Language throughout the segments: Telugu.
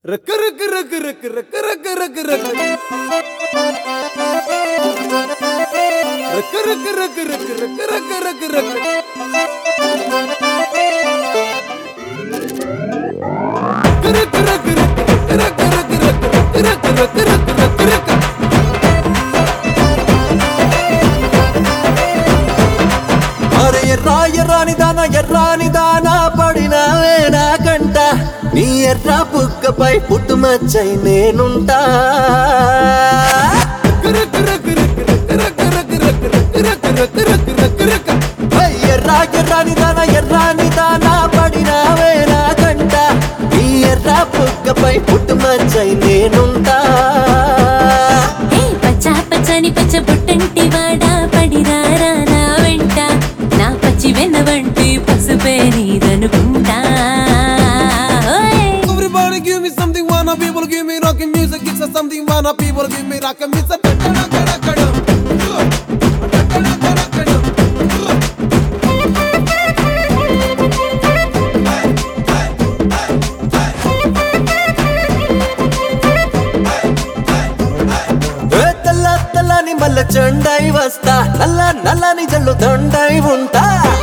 రక రక రక రక రక రక రక రక రక రక రక రక రక రక ఎర్రాని దానా పడినావే నాకంట నీ ఎర్ర బుక్కపై పుట్టుమచ్చై నేనుంటా ఎర్రాని దానా పడినావే నాకంట నీ ఎర్ర బుక్కపై పుట్టుమచ్చై నేనుంటా పచ్చని పచ్చ పుట్టంటి వాడా పడిరారా నా వెంట నా పచ్చి వెన్నవంటి పసుపే నీదనుకుంటా. Everybody give me something, wanna people give me rockin' music. It's a something, wanna people give me rockin' music. తెల్లని మల్ల చెండై వస్తా నల్లని జల్లు దండై ఉంటా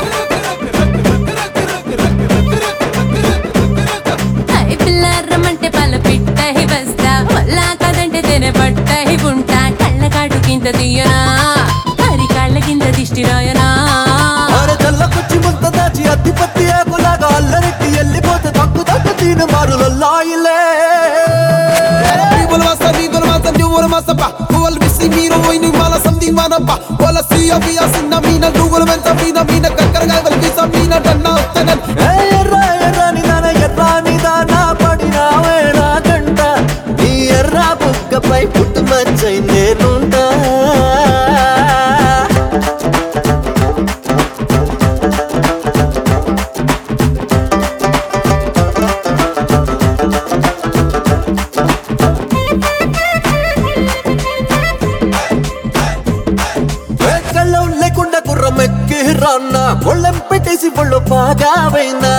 పిల్లారమంటే పల పిట్టై వస్తా వల్లా కదంటే తెన పట్టై ఉంటా కళ్ళ కాడు కింద తీయనా హరి కాళ్ళ కింద దిష్టి రాయనా తెల్లకొచ్చి ముంత దాచి అద్దిపత్తి ఆకులాగా అల్లరెట్టి వెళ్ళిపోతే తక్కు తీను మారులల్లాయిలే People must have people must have you wanna must have who will be see me no in mala something wanna pa wala see ya be as in mina google men samina mina kakkarga will be samina danna uttanan ఎర్రాని దానా పడినావే నాకంట నీ ఎర్ర బుక్కపై పుట్టుమచ్చై నేనుంటా లేకుండా గుర్రం ఎక్కి రాన్నా ఒళ్ళెం పెట్టేసి ఒళ్ళు బాగా పోయినా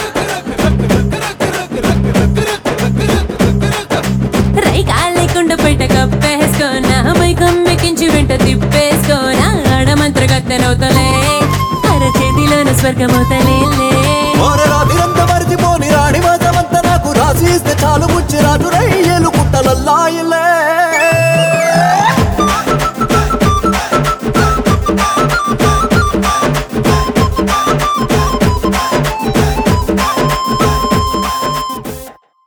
రైగా లేకుండా బయట కప్పేసుకోనా మైకం ఎక్కించి వెంట తిప్పేసుకోనా ఆడమంత్ర గత్తెనవుతలే అర చేతిలోన స్వర్గమవుతలే